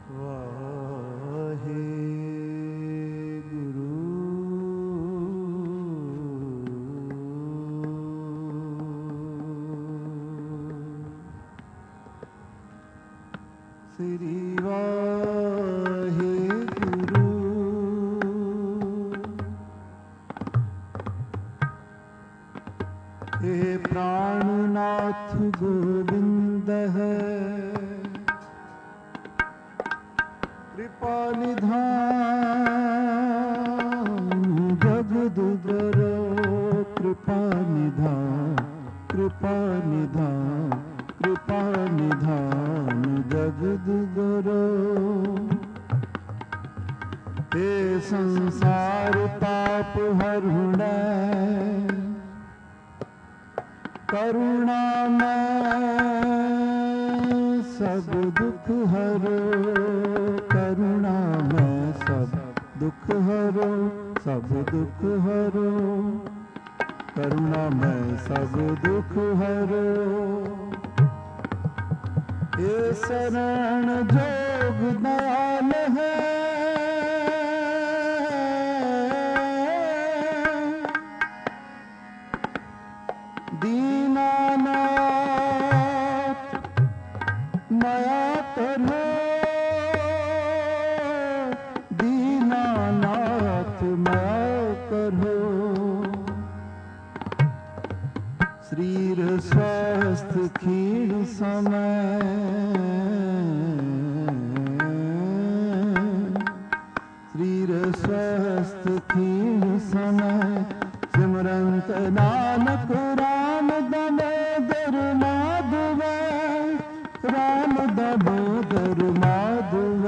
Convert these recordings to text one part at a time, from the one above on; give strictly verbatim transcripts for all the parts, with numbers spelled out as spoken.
वाहे गुरु श्री वाहे गुरु हे प्राणनाथ गोविंद है कृपा निधान जगदुगरो कृपा निधान कृपा निधान कृपा निधान जगदुगरो हे संसार पाप हरुणै करुणा में सब दुख हरो करुणा में सब दुख हरो सब दुख हरो करुणा में सब दुख हरो ये शरण जोग दयाल है दीनानाथ माया करो दीनानाथ माया करो शरीर स्वस्थ क्षीण समय शरीर स्वस्थ क्षीण समय सिमरंत नानक राम दामोदर माधव राम दामोदर माधव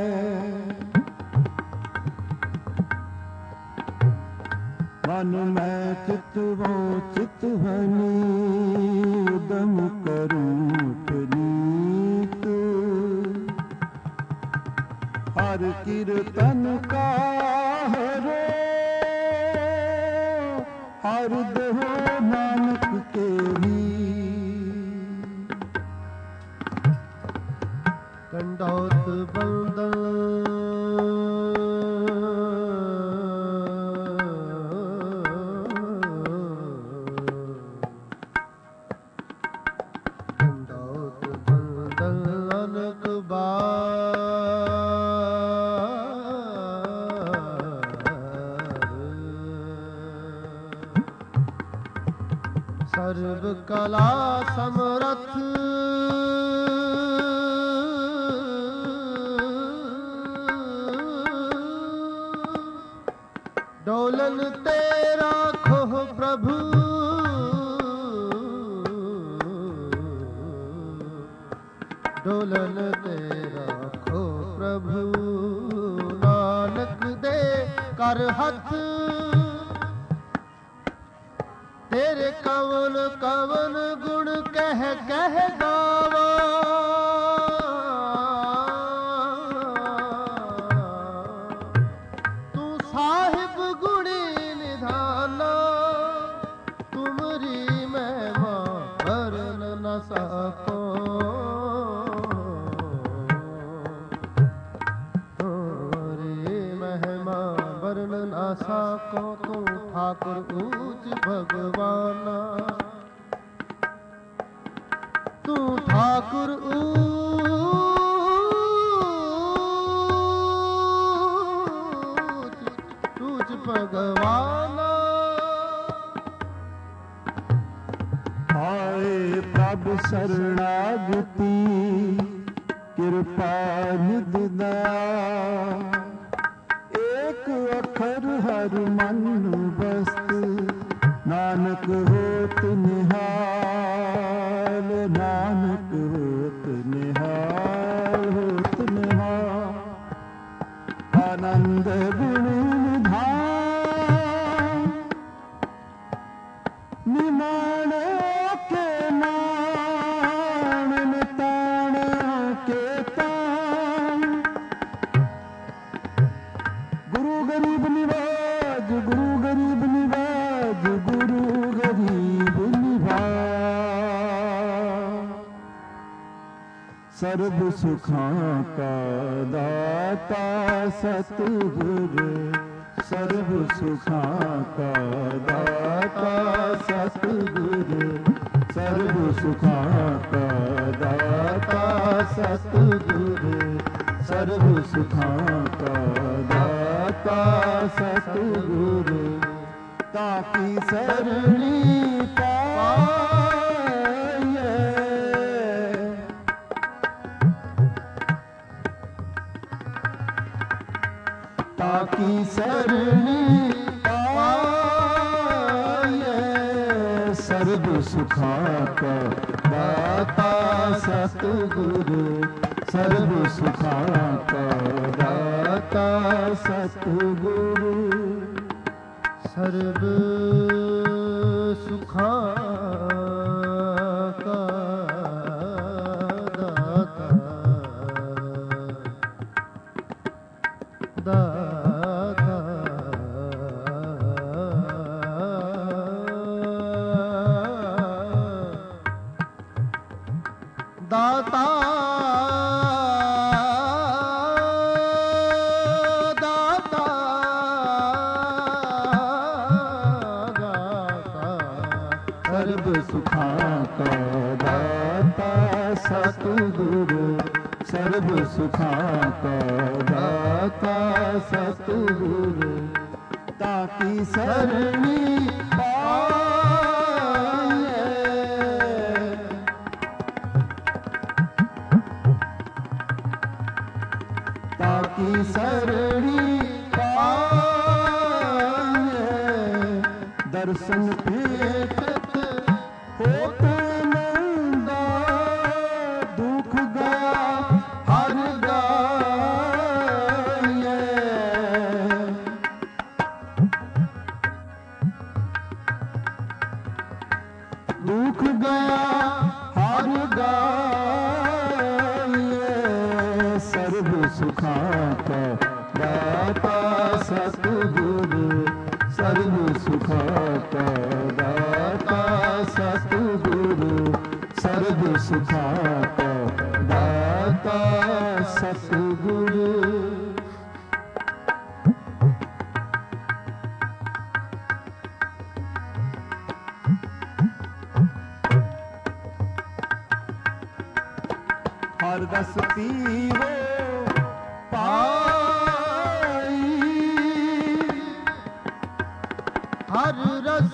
मन में चितवो चितवनी उदम करूं पुनीत हर कीर्तन का हरो हर देहो नानक के भी कंडौत बंदन कंडौत बंदन अनक सर्व कला समरथ डोलन तेरा खोह प्रभु डोलन तेरा खो प्रभु नानक दे कर हथ तेरे कवन कवन गुण कह कह गावा तू साहिब गुणी निधाना तुमरी महिमा वर्ण न सको तुमरी महिमा वर्ण न सको तू ठाकुर ऊंच भगवाना तू ठाकुर ऊंच ऊंच भगवाना आए प्रभु शरणागति कृपा निधि दया एक अखर हर मन बस्त नानक होत निहाल नानक होत निहाल होत निहाल आनंद गुण निधान निमाणो के मान निताणो के तान सुखां का दाता सतगुरु, सर्व सुखां का दाता सतगुरु, सर्व सुखां का दाता सतगुरु, सर्व सुखां का दाता सतगुरु, ताकी सरणी पाए, ताकी सरणी पाए, सर्व सुखां का दाता सतगुरु, सर्व सुखां का दाता सतगुरु, सर्व सुखां का दाता दाता दाता सर्व सुखां का दाता सतगुरु, सर्व सुखां का दाता सतगुरु, ताकी सरणी पाए, ताकी सरणी पाए, दर्शन भेटत होत नंदा, दुख गया हर गाये, दुख गया हर गाये, सर्व सुखां का दाता सतगुरु, सर्व सुखां का दाता सतगुरु, सर्व सुखां का दाता सतगुरु, हर रस पीवो पाई, हर रस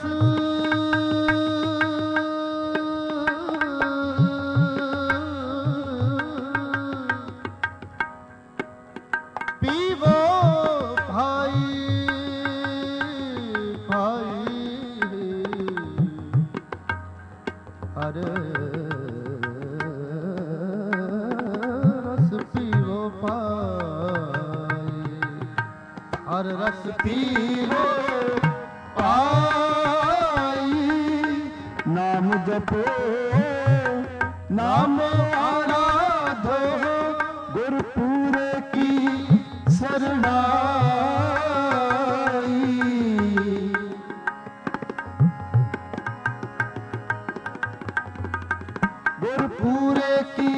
पीवो भाई भाई, हर रस पीवो पाई, हर रस पीवो पाई, नाम जपो नाम आराधो, गुरपुरे की शरणाई, गुरपुरे की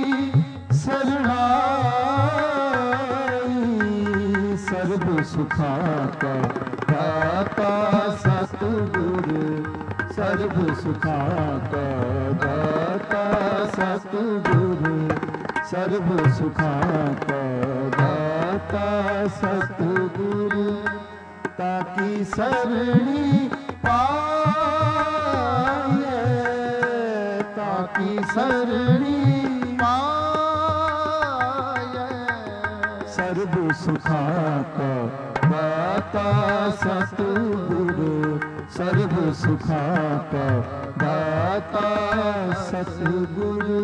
शरणाई, सर्व सुखां का दाता सतगुरु, सर्व सुखां का दाता सतगुरु, सर्व सुखां का दाता सतगुरु, ताकी सरणी पाए, ताकी सरणी पाए, सर्व सुखां का दाता सतगुरु, सर्व सुखां का दाता सतगुरु,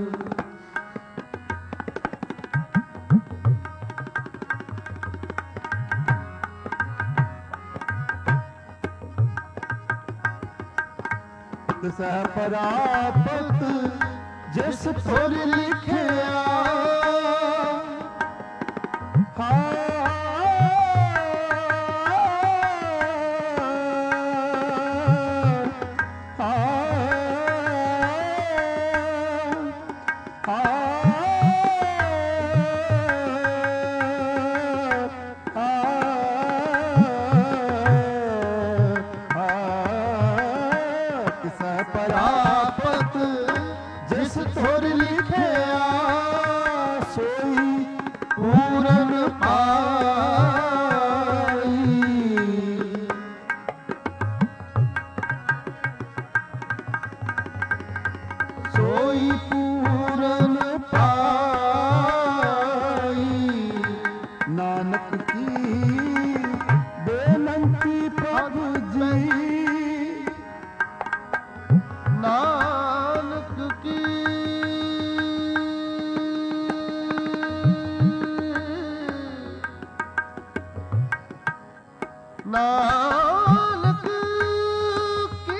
सह परापत जिस फुर लिखिया, सोई पूरन पाई। सोई पूरन पाई। नानक की बेनंती प्रभु जी। नानक की नानक की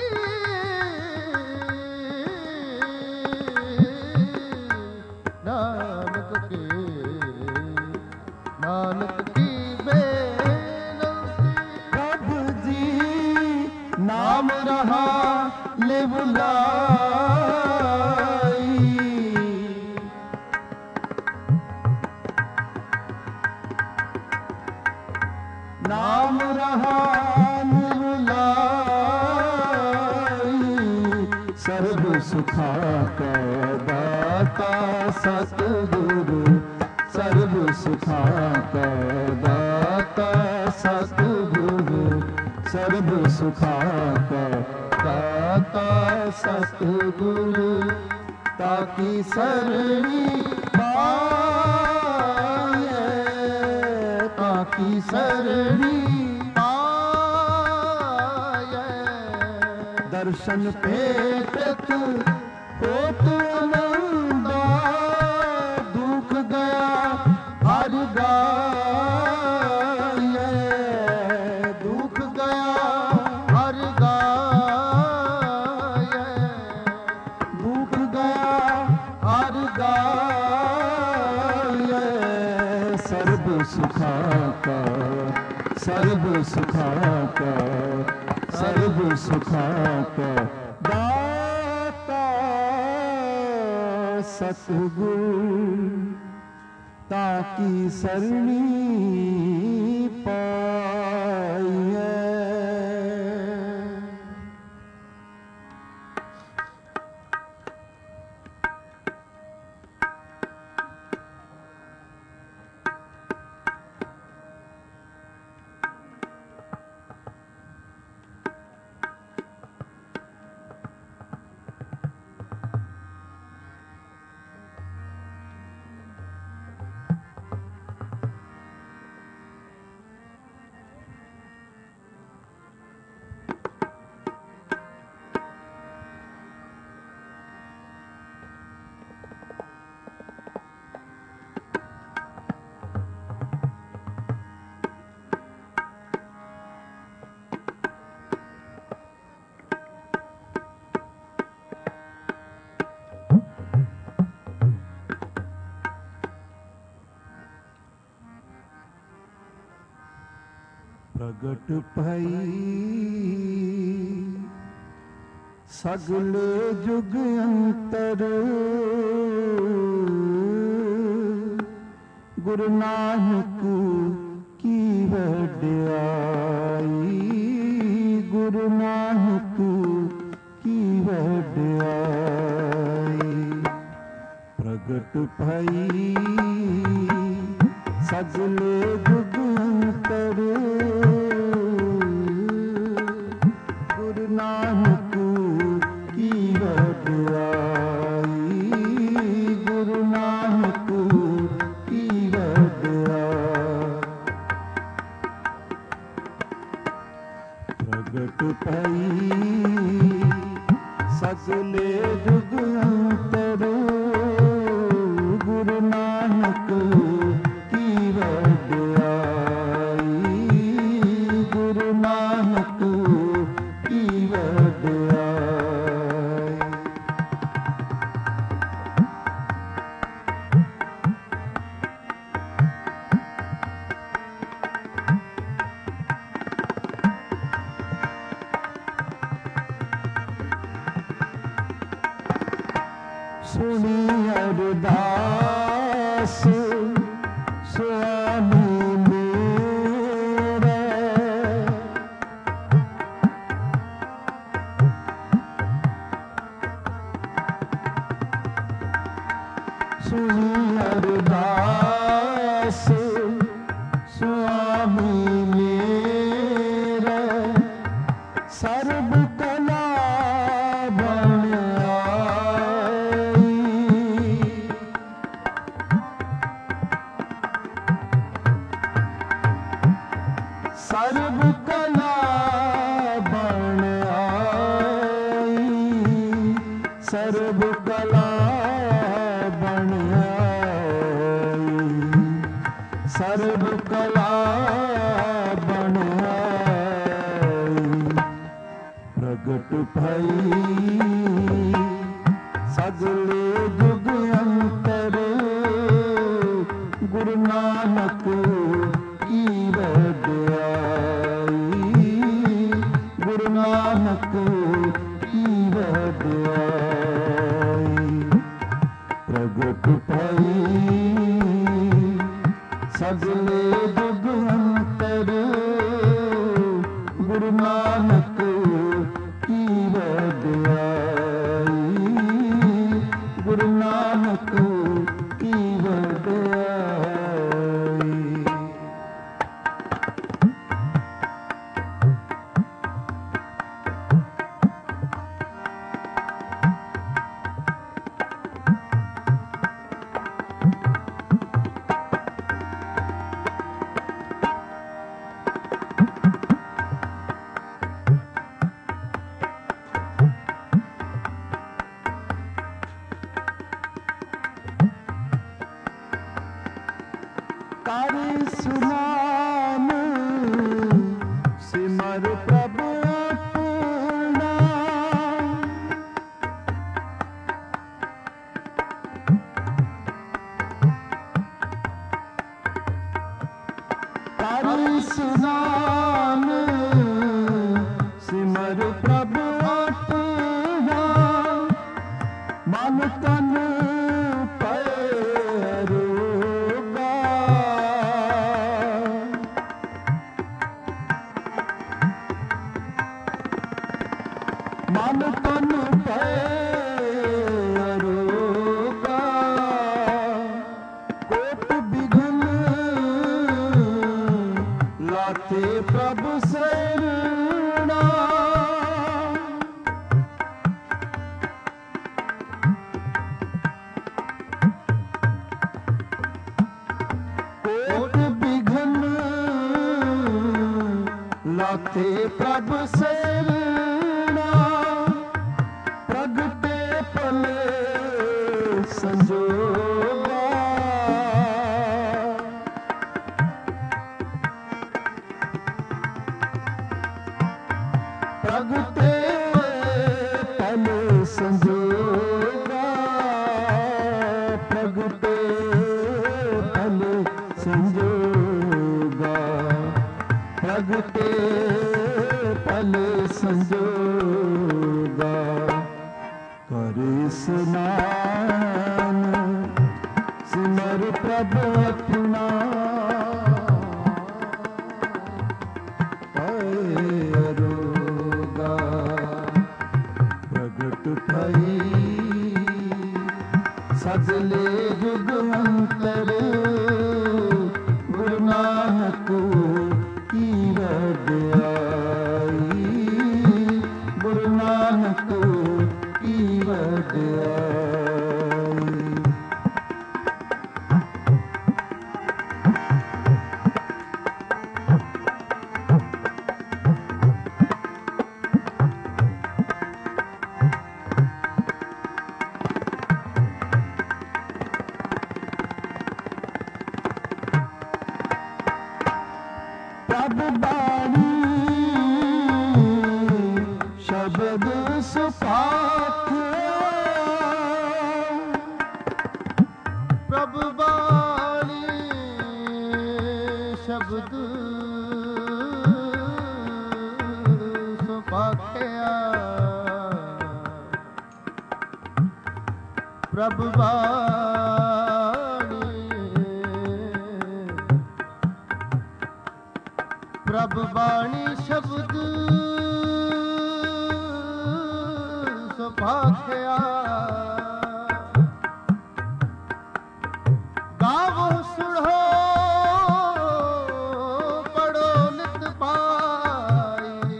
नानक के नानक की बेनंती प्रभु जी नाम रहा ले बुलाई। नाम रहा ले बुलाई। सर्व सुखा का दाता सतगुरु। सर्व सुखा का दाता सतगुरु। सर्व सुखा का दाता सतगुरु। ताकी सरणी पाए। ताकी सरणी पाए। दर्शन पेटत होत आनंदा। दुख गया हर गाये। दुख गया हर गाये। दुख गया हर गाये। सर्व सुखा का सर्व सुखा का सर्व सुखा का दाता सतगुरु। ताकी सरणी पाइए। प्रगट भई सगल जुग अंतर। गुरु नानक की वड्याई। गुरु नानक की वड्याई। प्रगट भई सगल जुग अंतर। गुरु नानक की वड्याई। गुरु नानक की वड्याई। प्रगट भई सगल जुग अंतर। गुरु नानक की वड्याई। गुरु नानक की वड्याई। ਸਰਬ ਕਲਾ ਬਣ ਆਈ, ਸਰਬ ਕਲਾ ਬਣ ਆਈ, ਸਰਬ ਕਲਾ ਬਣ ਆਈ। ਪ੍ਰਗਟ ਭਈ ਸਗਲੇ ਜੁਗ ਅੰਤਰ, ਗੁਰੂ ਨਾਨਕ ਕੀ ਵਡਿਆਈ, ਗੁਰੂ ਨਾਨਕ ਕੀ ਵਡਿਆਈ। ਪ੍ਰਗਟ ਭਈ ਸਗਲੇ ਜੁਗ ਅੰਤਰ, ਗੁਰੂ ਨਾਨਕ ਕੀ ਵਡਿਆਈ, ਗੁਰੂ ਨਾਨਕ ਕੀ ਵਡਿਆਈ। ਕਰ ਸੁਨਾਮ ਸਿਮਰ ਪ੍ਰਭ ਆਪਣਾ, ਕਰ ਸੁਨਾਮ ਸਿਮਰ ਪ੍ਰਭ ਆਪਣਾ, ਮਨ ਤਨ ਮਨ ਤਨ ਪੈ ਅਰੋਗਾ। ਕੋਟ ਬਿਘਨ ਲਾਥੇ ਪ੍ਰਭ ਸਰਣਾ, ਕੋਟ ਬਿਘਨ ਲਾਥੇ ਪ੍ਰਭ ਸਰਣਾ, ਪ੍ਰਗਟੇ ਭਲੇ ਸੰਜੋਗਾ। ਪ੍ਰਗਟੇ ਭਲੇ ਸੰਜੋਗਾ, ਪ੍ਰਗਟੇ ਭਲੇ ਸੰਜੋਗਾ, ਪ੍ਰਗਟੇ ਭਲੇ ਸੰਜੋਗਾ। ਕਰ ਇਸਨਾਨ ਸਿਮਰ ਪ੍ਰਭ ਆਪਣਾ, ਪਏ ਅਰੋਗਾ। ਪ੍ਰਗਟ ਭਈ ਸਗਲੇ ਜੁਗ ਅੰਤਰ, ਗੁਰੂ ਨਾਨਕ ਕੀ ਵਡਿਆਈ, ਗੁਰੂ ਨਾਨਕ ਕੀ ਵਡਿਆਈ। ਪ੍ਰਭ ਬਾਣੀ ਸ਼ਬਦ ਸੁਪਾਖ, ਪ੍ਰਭ ਬਾਣੀ ਸ਼ਬਦ ਸੁਪਾਖਿਆ, ਪ੍ਰਭ ਬਾਣੀ ਪ੍ਰਭ ਬਾਣੀ ਸ਼ਬਦ ਸੁਪਾਖਿਆ, ਗਾਵੋ ਸੁਣੋ ਪੜੋ ਨਿਤ ਪਾਈ,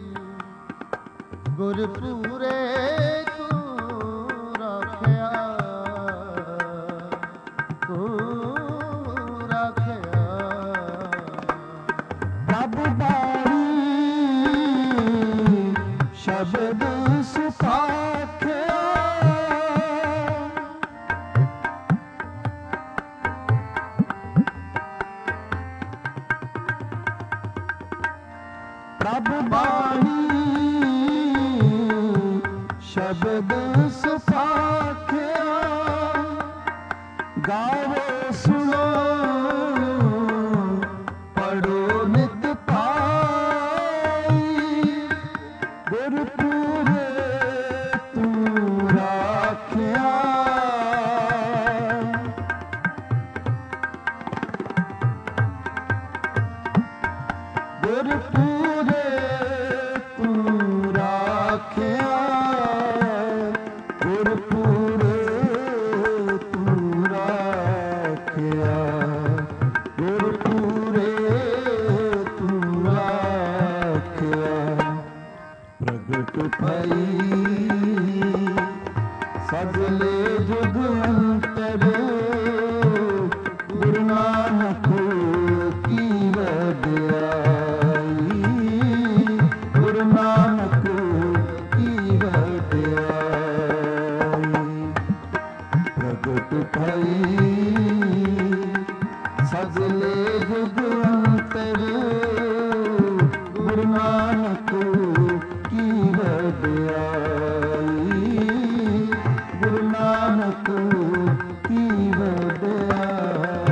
ਗੁਰ ਪੂਰੇ ਤੂੰ ਰੱਖਿਆ, ਤੂੰ ਰੱਖਿਆ। ਪ੍ਰਭ प्रभ बाणी शब्द सुसाख्या गावो सुनो पढ़ो नित पाई गुरपुरे तू राख्या गुरपुरे तू राख्या गुरपुरे तू राख्या गुरपुरे तू राख्या प्रगट भई सगले जुग अंतर गुरु नानक की वड्याई गुरु नानक की वड्याई प्रगट भई सगले जुग अंतर गुरु नानक की वड्याई गुरु नानक की वड्याई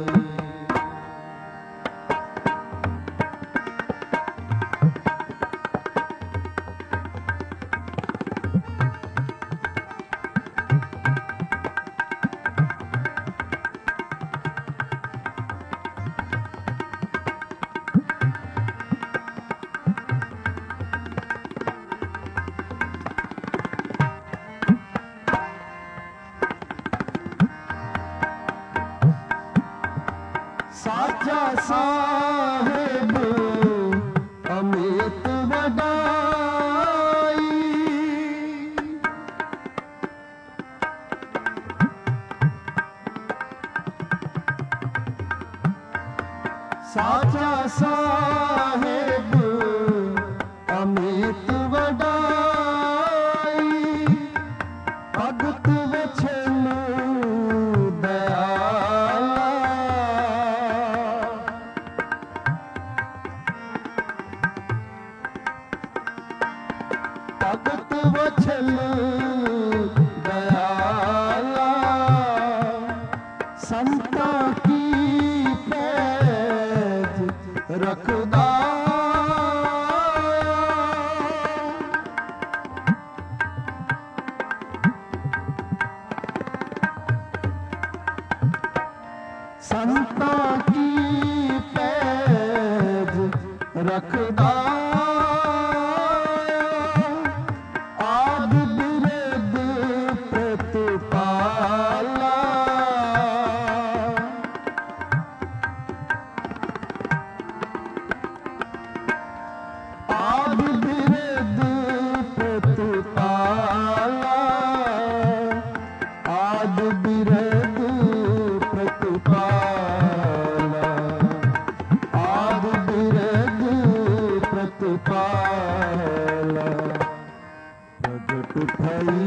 साचा साहेब अमित वडाई साचा साहेब अमित वडाई भगत वचन दयाला भगत वचन दयाला संता की पैज रखदा संता की पैज रखदा आद बिरद प्रतिपाला आद बिरद प्रतिपाला आद बिरद प्रतिपाला आद बिरद प्रतिपाला प्रगट भई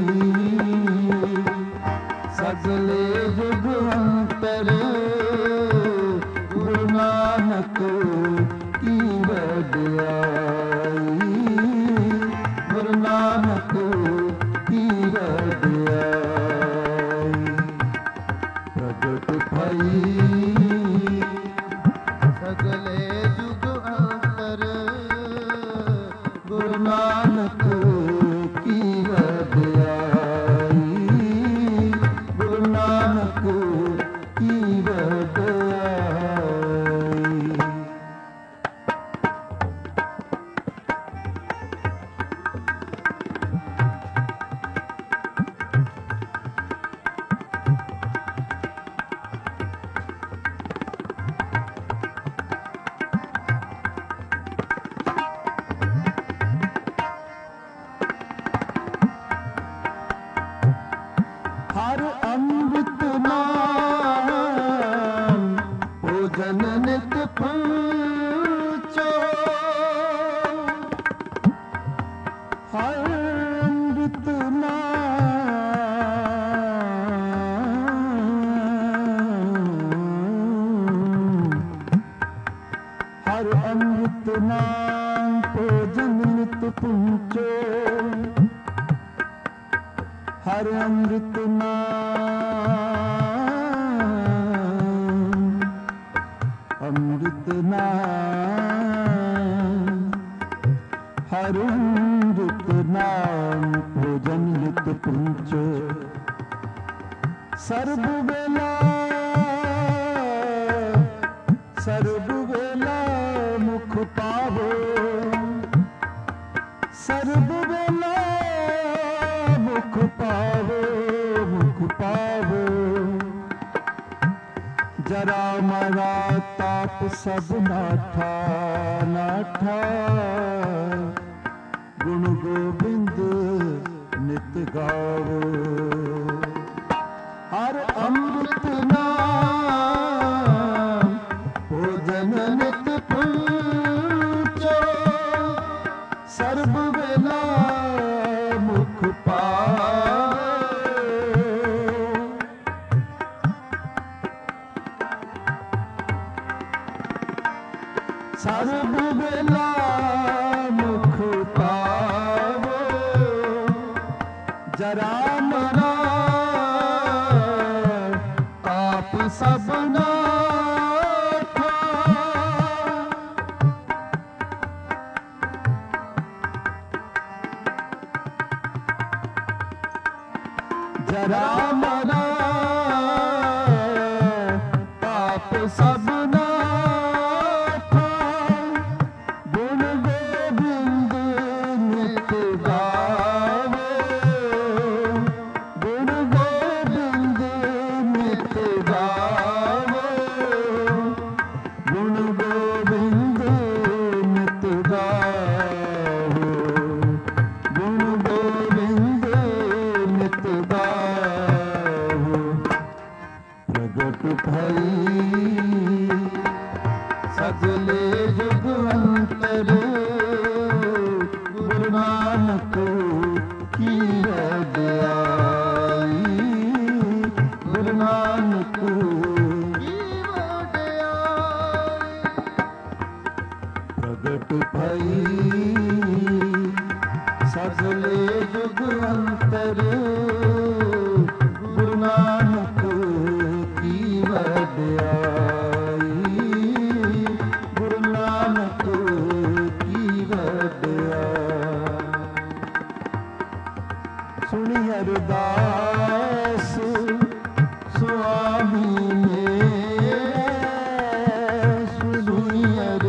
सगले जुग अंतर गुरु नानक की वड्याई गुरु नानक की वड्याई प्रगट भई सगले जुग अंतर गुरु नानक की वड्याई गुरु नानक की वड्याई हर अमृत नाम भोजन नित पूछो हर अमृत नाम हर अमृत नाम ਹਰ ਅੰਮ੍ਰਿਤ ਨਾਮ ਅੰਮ੍ਰਿਤ ਨਾਮ ਹਰ ਅੰਮ੍ਰਿਤ ਨਾਮ ਭੋਜਨ ਨਿਤ ਪੁੰਚੋ ਸਰਬ ਵੇਲਾ ਸਰਬ ਵੇਲਾ ਮੁਖ ਪਾਵੋ ਸਰਬ ਵੇਲਾ ਮੁਖ ਪਾਵੋ ਮੁਖ ਪਾਵੋ ਜਰਾ ਮਰਾ ਤਾਪ ਸਭ ਨਾਠਾ ਨਾਠਾ ਗੁਣ ਗੋਬਿੰਦ ਨਿਤ ਗਾਵੋ ਹਰ ਅੰਮ੍ਰਿਤ ਨਾਮ ਭੋਜਨ ਨਿਤ ਪੁੰਚੋ ਸਰਬ ਵੇਲਾ ਮੁਖ ਪਾਵੋ ਸਰਬ ਵੇਲਾ ਮੁਖ ਪਾਵੋ ਜਰਾ ਮਰਾ ਤਾਪ ਸਭ ਨਾਠਾ ਜਰਾ ਮਰਾ ਤਾਪ ਸਭ ਨਾਠਾ ਗੁਣ ਗੋਬਿੰਦ ਨਿਤ ਗਾਵੋ ਗੁਣ ਗੋਬਿੰਦ ਨਿਤ ਗਾਵੋ ਗੁਣ ਗੋਬਿੰਦ ਨਿਤ ਗਾਵੋ ਗੁਣ ਗੋਬਿੰਦ ਨਿਤ ਗਾਵੋ ਪ੍ਰਗਟ ਭਈ ਸਗਲੇ ਜੁਗ ਅੰਤਰ ਗੁਰੂ ਨਾਨਕ ਕੀ ਵਡਿਆਈ ਗੁਰੂ ਨਾਨਕ ਕੀ ਵਡਿਆਈ ਪ੍ਰਗਟ ਭਈ ਸਗਲੇ ਜੁਗ ਅੰਤਰ ਗੁਰੂ ਨਾਨਕ ਕੀ ਵਡਿਆਈ ਗੁਰੂ ਨਾਨਕ ਕੀ ਵਡਿਆਈ ਸੁਣੀ ਅਰਦਾਸ ਸੁਆਮੀ ਮੇਰੇ ਸੁਣੀ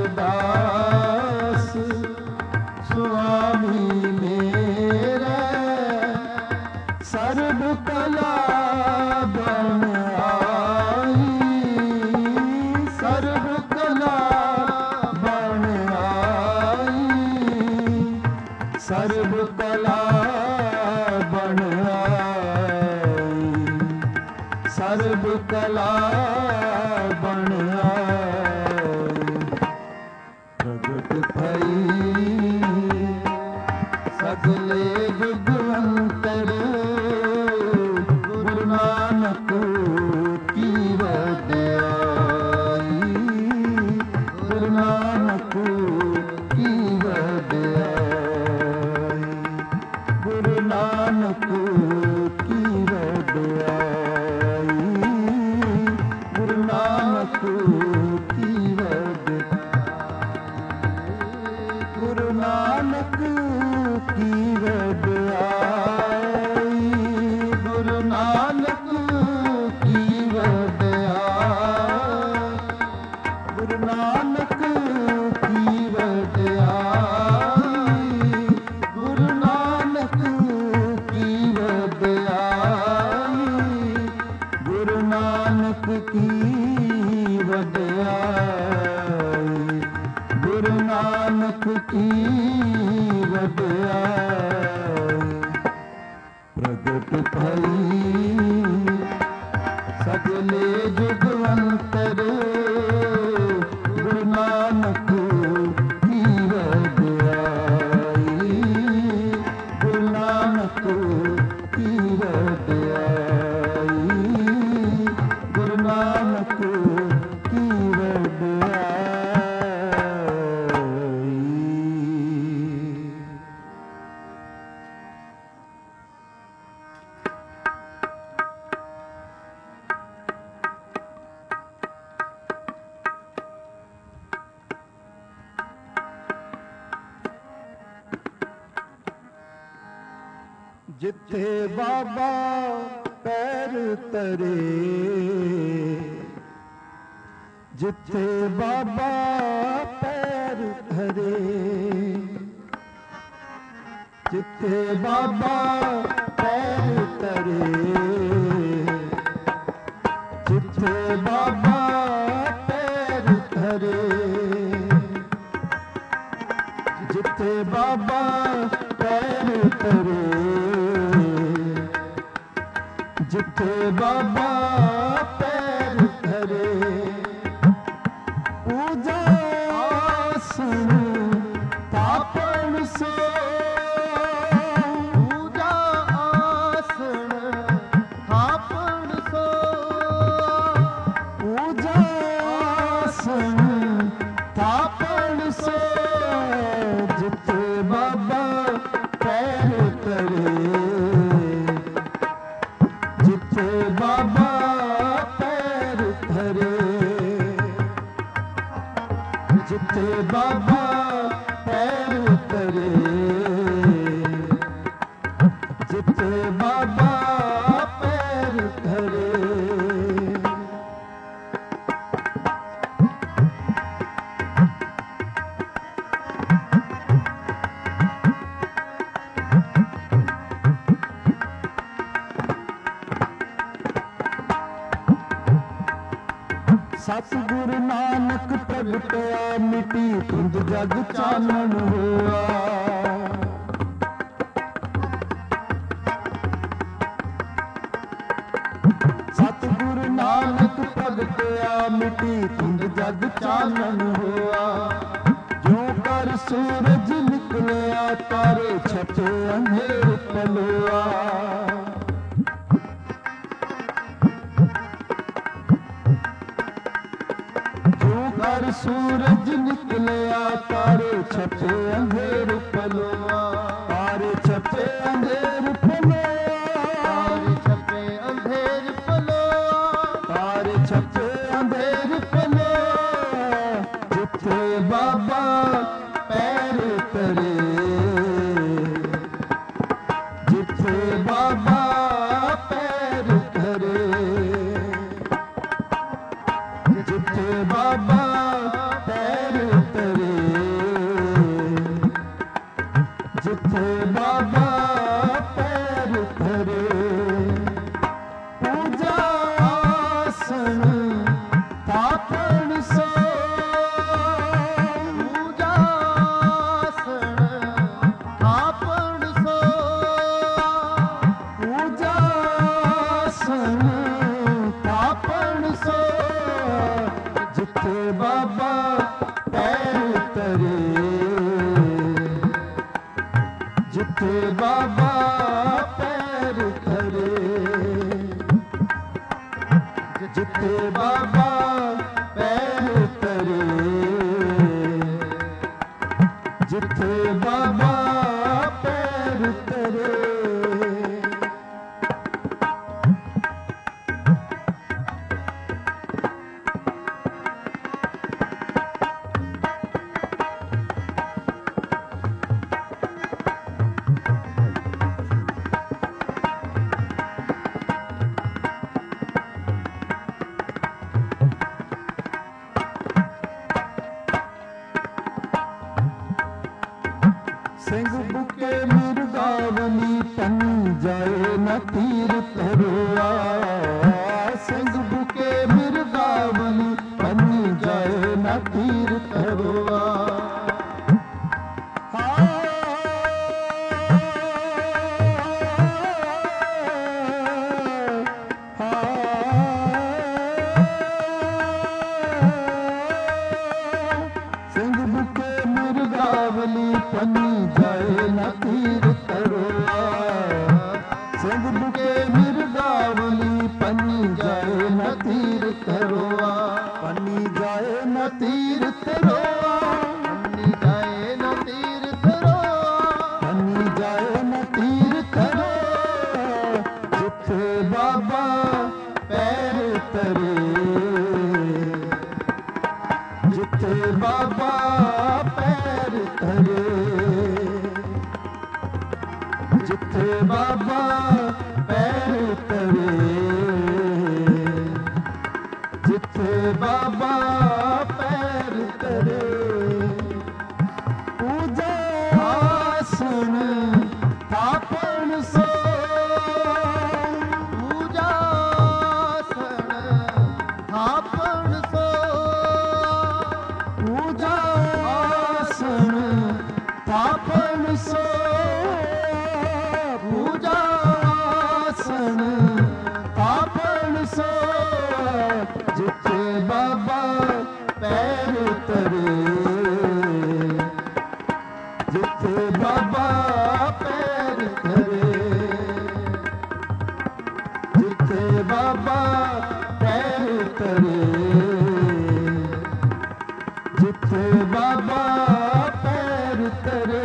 ਅਰਦਾਸ ਸੁਆਮੀ ਮੇਰੇ ਸਰਬ ਕਲਾ ਬਣ ਆਈ ਸਰਬ ਕਲਾ ਬਣ ਆਈ ਸਰਬ ਕਲਾ ਬਣ ਆਈ ਸਰਬ ਕਲਾ ਬਣ ਆਈ ਪ੍ਰਗਟ ਭਈ ਸਗਲੇ ਜੁਗ ਅੰਤਰ ਗੁਰੂ ਨਾਨਕ ਕੀ ਵਡਿਆਈ ਗੁਰੂ ਨਾਨਕ ਕੀ ਵਡਿਆਈ ਗੁਰੂ ਨਾਨਕ ਕੀ ਵਡਿਆਈ ਗੁਰੂ ਨਾਨਕ ਕੀ ਵਡਿਆਈ ਗੁਰੂ ਨਾਨਕ ਕੀ ਵਡਿਆਈ ਗੁਰੂ ਨਾਨਕ ਕੀ ਵਡਿਆਈ ਗੁਰੂ ਨਾਨਕ ਕੀ ਵਡਿਆਈ ਗੁਰੂ ਨਾਨਕ ਕੀ ਵਡਿਆਈ ਗੁਰੂ ਨਾਨਕ ਕੀ ਵਡਿਆਈ ਗੁਰੂ ਨਾਨਕ ਕੀ ਵਡਿਆਈ ਪ੍ਰਗਟ ਭਈ ਸਗਲੇ ਜੁਗ ਅੰਤਰ ਗੁਰੂ ਜਿੱਥੇ ਬਾਬਾ ਪੈਰ ਧਰੇ, ਜਿੱਥੇ ਬਾਬਾ ਪੈਰ ਧਰੇ, ਜਿੱਥੇ ਬਾਬਾ ਪੈਰ ਧਰੇ, ਜਿੱਥੇ ਬਾਬਾ ਪੈਰ ਧਰੇ, ਜਿੱਥੇ ਬਾਬਾ ਪੈਰ ਧਰੇ, ਜਿੱਥੇ ਬਾਬਾ ਪੈਰ ਧਰੇ, ਪੂਜਾ ਆਸਣ ਥਾਪਣ ਸੋ, ਪੂਜਾ ਆਸਣ ਥਾਪਣ ਸੋ, ਪੂਜਾ ਆਸਣ ਥਾਪਣ ਸੋ, ਜਿੱਥੇ ਬਾਬਾ ਪੈਰ ਧਰੇ, ਜਿੱਥੇ ਬਾਬਾ ਪੈਰ ਧਰੇ, ਜਿੱਥੇ ਬਾਬਾ ਪੈਰ ਧਰੇ, ਜਿੱਥੇ ਬਾਬਾ ਪੈਰ ਧਰੇ। ਸਤਿਗੁਰੂ ਨਾਨਕ ਪ੍ਰਗਟਿਆ, ਮਿਟੀ ਧੁੰਦ ਜਗ ਚਾਨਣ ਹੋਆ। ਸਤਿਗੁਰੂ ਨਾਨਕ ਪ੍ਰਗਟਿਆ, ਮਿਟੀ ਧੁੰਦ ਜਗ ਚਾਨਣ ਹੋਆ। ਜਿਉ ਕਰ ਸੂਰਜ ਨਿਕਲਿਆ, ਤਾਰੇ ਛਪੇ ਅੰਧੇਰ ਪਲੋਆ। ਕਰ ਸੂਰਜ ਨਿਕਲਿਆ, ਤਾਰੇ ਛਪੇ ਅੰਧੇਰ ਪਲੋਆ, ਤਾਰੇ ਛਪੇ ਅੰਧੇਰ ਪਲੋਆ, ਤਾਰੇ ਛਪੇ ਅੰਧੇਰ ਪਲੋਆ, ਤਾਰੇ ਛਪੇ ਅੰਧੇਰ ਪਲੋਆ। ਜਿੱਥੇ ਬਾਬਾ ਪੈਰ ਧਰੇ, ਜਿੱਥੇ ਬਾਬਾ ਪੈਰ ਧਰੇ, ਜਿੱਥੇ ਬਾਬਾ ਪੈਰ ਧਰੇ, ਜਿੱਥੇ ਬਾਬਾ ਪੈਰ ਧਰੇ, ਪੂਜਾ ਆਸਣ ਥਾਪਣ ਸੋ, ਪੂਜਾ ਆਸਣ ਥਾਪਣ ਸੋ, ਪੂਜਾ ਆਸਣ ਥਾਪਣ ਸੋ, ਜਿੱਥੇ ਬਾਬਾ ਪੈਰ ਧਰੇ, ਜਿੱਥੇ ਬਾਬਾ ਪੈਰ ਧਰੇ, ਜਿੱਥੇ ਬਾਬਾ ਪੈਰ ਧਰੇ, ਜਿੱਥੇ ਬਾਬਾ ਪੈਰ ਧਰੇ। ਸਿੰਘ ਬੁਕੇ ਮਿਰਗਾਵਲੀ, ਪੰਨੀ ਜਾਏ ਨਾ ਤੀਰ ਧਰੋਆ। ਸਿੰਘ ਬੁਕੇ ਮਿਰਗਾਵਲੀ, ਪੰਨੀ ਜਾਏ ਨਾ ਤੀਰ ਧਰੋਆ। ਸਿੰਘ ਬੁਕੇ ਮਿਰਗਾਵਲੀ, ਪੰਨੀ ਜਾਏ ਨਾ ਤੀਰ ਧਰੋਆ। ਸਿੰਘ ਬੁਕੇ ਮਿਰਗਾਵਲੀ, ਪੰਨੀ ਜਾਏ ਨਾ ਤੀਰ ਧਰੋਆ। ਪੰਨੀ ਜਾਏ ਨਾ ਤੀਰ ਧਰੋਆ, ਪੰਨੀ ਜਾਏ ਨਾ ਤੀਰ ਧਰੋਆ, ਪੰਨੀ ਜਾਏ ਨਾ ਤੀਰ ਧਰੋਆ। ਜਿੱਥੇ ਬਾਬਾ ਪੈਰ ਧਰੇ, ਜਿੱਥੇ ਬਾਬਾ ਪੈਰ ਧਰੇ, ਜਿੱਥੇ ਜਿੱਥੇ ਬਾਬਾ ਪੈਰ ਧਰੇ, ਜਿੱਥੇ ਬਾਬਾ ਪੈਰ ਧਰੇ, ਪੂਜਾ ਆਸਣ ਥਾਪਣ ਸੋ, ਪੂਜਾ ਆਸਣ ਥਾਪਣ ਸੋ, ਪੂਜਾ ਆਸਣ ਥਾਪਣ ਸੋ, ਪੂਜਾ ਆਸਣ ਥਾਪਣ ਸੋ, ਜਿੱਥੇ ਬਾਬਾ ਪੈਰ ਧਰੇ, ਜਿੱਥੇ ਬਾਬਾ ਪੈਰ ਧਰੇ, ਜਿੱਥੇ ਬਾਬਾ ਪੈਰ ਧਰੇ, ਜਿੱਥੇ ਬਾਬਾ ਪੈਰ ਧਰੇ।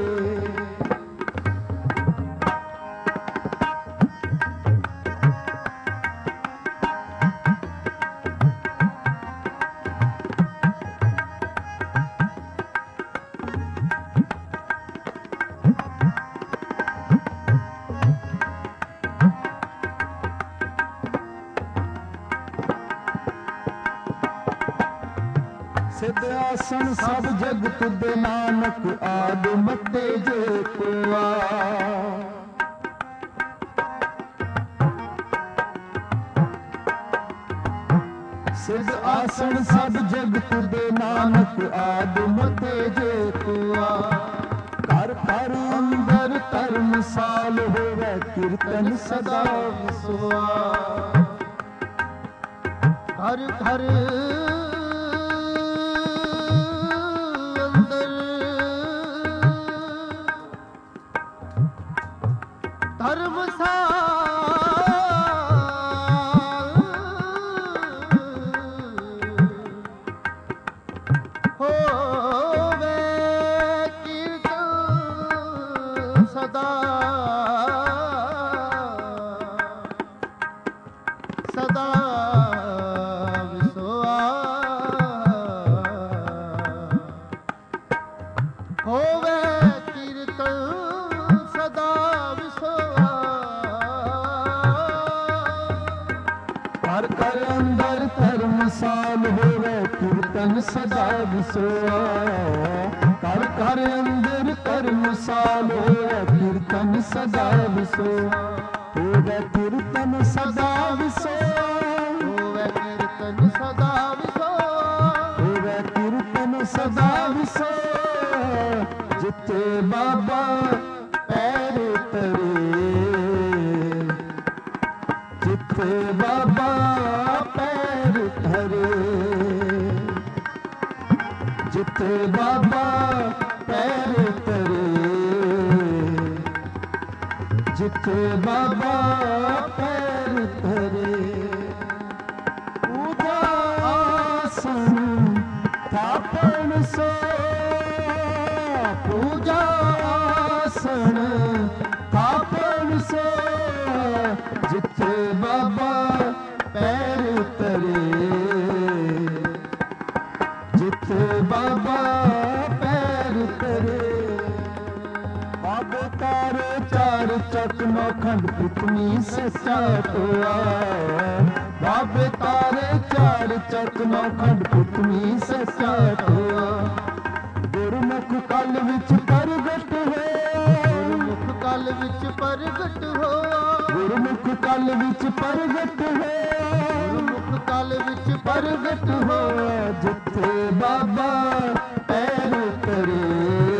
ਸਿੱਧ ਆਸਣ ਸਭ ਜਗਤ ਦੇ ਨਾਨਕ ਆਦ ਮਤੇ ਜੇ ਕੋਆ, ਸਿੱਧ ਆਸਣ ਸਭ ਜਗਤ ਦੇ ਨਾਨਕ ਆਦ ਮਤੇ ਜੇ ਕੋਆ, ਘਰ ਘਰ ਅੰਦਰ ਧਰਮਸਾਲ ਹੋਵੇ ਕੀਰਤਨ ਸਦਾ ਵਿਸਵਾ, ਘਰ ਘਰ ਧਰਮਸਾਲ ਹੋਵੇ ਕੀਰਤਨ ਸਦਾ ਸਦਾ ਵਿਸਵਾ, ਹੋਵੇ ਕੀਰਤਨ ਸਦਾ ਵਿਸਵਾ, ਘਰ ਘਰ ਅੰਦਰ ਧਰਮਸਾਲ ਹੋਵੇ ਕੀਰਤਨ ਸਦਾ ਵਿਸਵਾ, ਘਰ ਘਰ ਅੰਦਰ ਧਰਮਸਾਲ ਹੋਵੇ ਕੀਰਤਨ ਸਦਾ ਵਿਸਵਾ, ਹੋਵੇ ਕੀਰਤਨ ਸਦਾ ਵਿਸਵਾ, ਹੋਵੇ ਕੀਰਤਨ ਸਦਾ ਵਿਸਵਾ, ਹੋਵੇ ਕੀਰਤਨ ਸਦਾ ਵਿਸਵਾ, ਜਿੱਥੇ ਬਾਬਾ ਪੈਰ ਧਰੇ, ਜਿੱਥੇ ਬਾਬਾ ਪੈਰ ਧਰੇ, ਜਿੱਥੇ ਬਾਬਾ ਪੈਰ ਧਰੇ, ਜਿੱਥੇ ਬਾਬਾ ਪੈਰ ਧਰੇ, ਪੂਜਾ ਆਸਣ ਥਾਪਣ ਸੋ, ਪੂਜਾ ਆਸਣ ਥਾਪਣ ਸੋ, ਜਿੱਥੇ ਬਾਬਾ ਪੈਰ ਧਰੇ, ਜਿੱਥੇ ਬਾਬਾ ਪੈਰ ਧਰੇ, ਬਾਬੇ ਤਾਰੇ ਚਾਰ ਚੱਕ ਨੌਖੰਡ ਪ੍ਰਿਥਵੀ ਸੱਚਾ ਟੋਆ, ਬਾਬੇ ਤਾਰੇ ਚਾਰ ਚੱਕ ਨੌਖੰਡ ਪ੍ਰਿਥਵੀ ਸੱਚਾ ਟੋਆ, ਗੁਰਮੁਖ ਕਲ ਵਿੱਚ ਪ੍ਰਗਟ ਹੋਇਆ, ਗੁਰਮੁਖ ਕਲ ਵਿੱਚ ਪ੍ਰਗਟ ਹੋਇਆ, ਗੁਰਮੁਖ ਕਲ ਵਿੱਚ ਪ੍ਰਗਟ ਹੋਇਆ, ਗੁਰਮੁਖ ਕਲ ਵਿੱਚ ਪ੍ਰਗਟ ਹੋਇਆ, ਜਿੱਥੇ ਬਾਬਾ ਪੈਰ ਧਰੇ,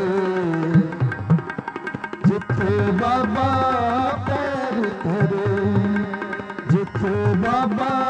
ਜਿੱਥੇ ਬਾਬਾ ਪੈਰ ਧਰੇ, ਜਿੱਥੇ ਬਾਬਾ